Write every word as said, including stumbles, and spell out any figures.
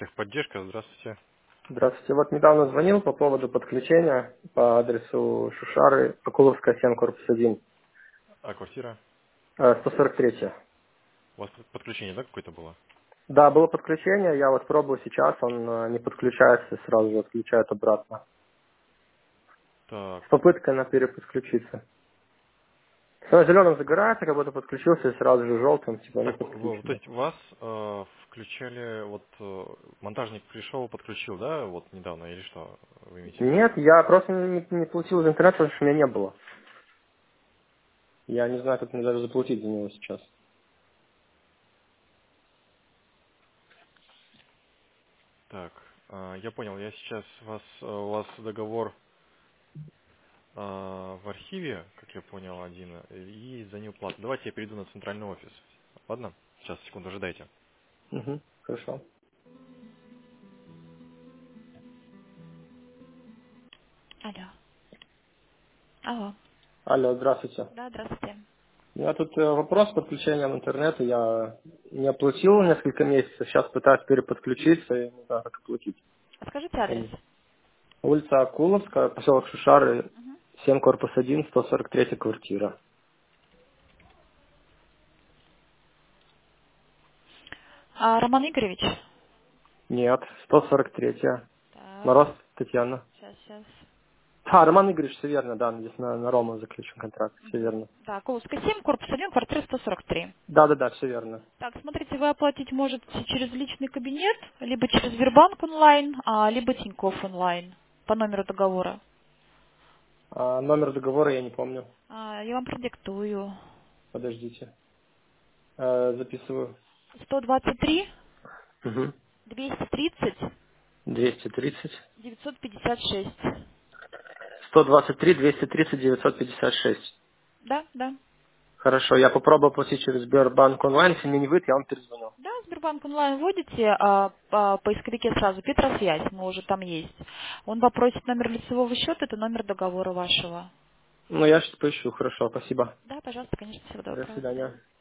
Техподдержка, здравствуйте. Здравствуйте. Вот недавно звонил по поводу подключения по адресу Шушары, Акуловская, семь, корпус один, А квартира? э, сто сорок три. У вас под- подключение, да, какое-то было? Да, было подключение, я вот пробую сейчас, он э, не подключается, сразу же отключает обратно. Так, С попыткой на переподключиться. Все зеленым загорается, как будто подключился, и сразу же желтым, типа не так, в- в- то подключено. есть вас э, включали, вот э, монтажник пришел, подключил, да, вот недавно, или что вы имеете в виду? Нет, я просто не, не получил из интернета, потому что у меня не было. Я не знаю, как мне даже заплатить за него сейчас. Так, э, я понял, я сейчас вас, э, у вас договор э, в архиве, как я понял, один, и за неуплату. Давайте я перейду на центральный офис. Ладно? Сейчас, секунду, ожидайте. Угу, хорошо. Алло. Алло. Алло, здравствуйте. Да, здравствуйте. У меня тут э, вопрос с подключением интернета. Я не оплатил несколько месяцев, сейчас пытаюсь переподключиться и не знаю, как оплатить. А скажите адрес. М. Улица Акуловская, поселок Шушары, Мгм. семь, корпус один, сто сорок три квартира. А, Роман Игоревич? Нет, сто сорок три. Так, Мороз Татьяна. сейчас, сейчас. А, Роман Игоревич, все верно, да, здесь на, на Рому заключен контракт, все верно. Да, Коловская семь, корпус один, квартира сто сорок три. Да-да-да, все верно. Так, смотрите, вы оплатить можете через личный кабинет, либо через Сбербанк онлайн, а, либо Тинькофф онлайн по номеру договора. А, номер договора я не помню. А, я вам продиктую. Подождите. Э, записываю. сто двадцать три, Угу. двести тридцать, двести тридцать. девятьсот пятьдесят шесть. сто двадцать три, двести тридцать, девятьсот пятьдесят шесть. Да, да. Хорошо, я попробую оплатить через Сбербанк онлайн, если мне не выйдет, я вам перезвоню. Да, Сбербанк онлайн вводите, а по поисковике сразу Петросвязь, мы уже там есть. Он попросит номер лицевого счета, это номер договора вашего. Ну, я сейчас поищу, хорошо, спасибо. Да, пожалуйста, конечно, всего До доброго. До свидания. свидания.